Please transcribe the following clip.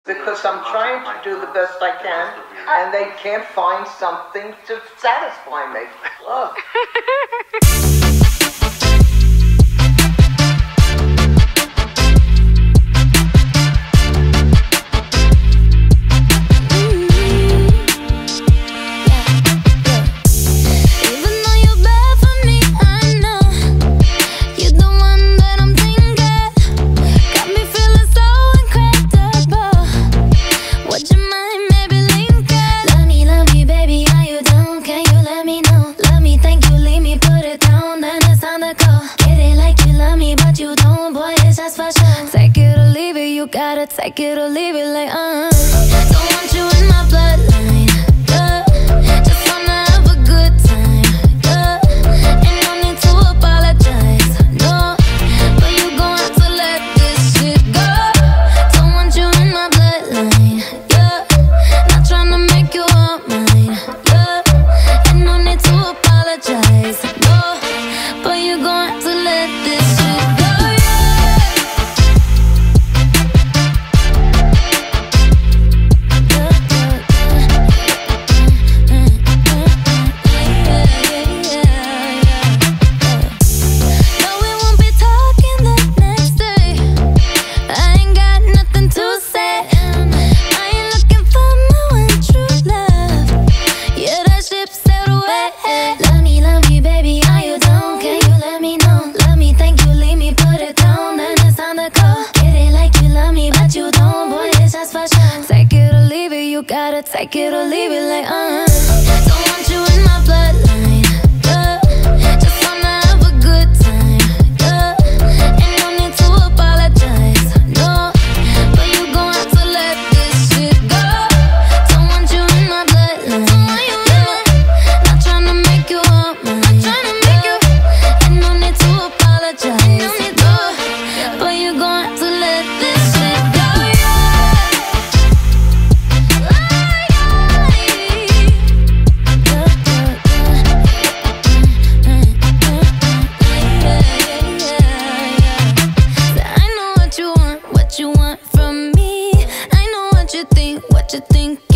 because I'm trying to do the best I can, and they can't find something to satisfy me. Look. Gotta take it or leave it like, don't want you in my bloodline, yeah. Just wanna have a good time, yeah. Ain't no need to apologize, no. But you gon' have to let this shit go. Don't want you in my bloodline, yeah. Not tryna make you all mine, yeah. Ain't no need to apologize, no. But you gon' have to let this shit go. Gotta take it or leave it like, don't want you in my bloodline, yeah. Just wanna have a good time, yeah. Ain't no need to apologize, no. But you gon' have to let this shit go. Don't want you in my bloodline, yeah. Not tryna make you all mine, yeah. Ain't no need to apologize, no. But you gon' have to let this shit go. What you want from me, I know what you think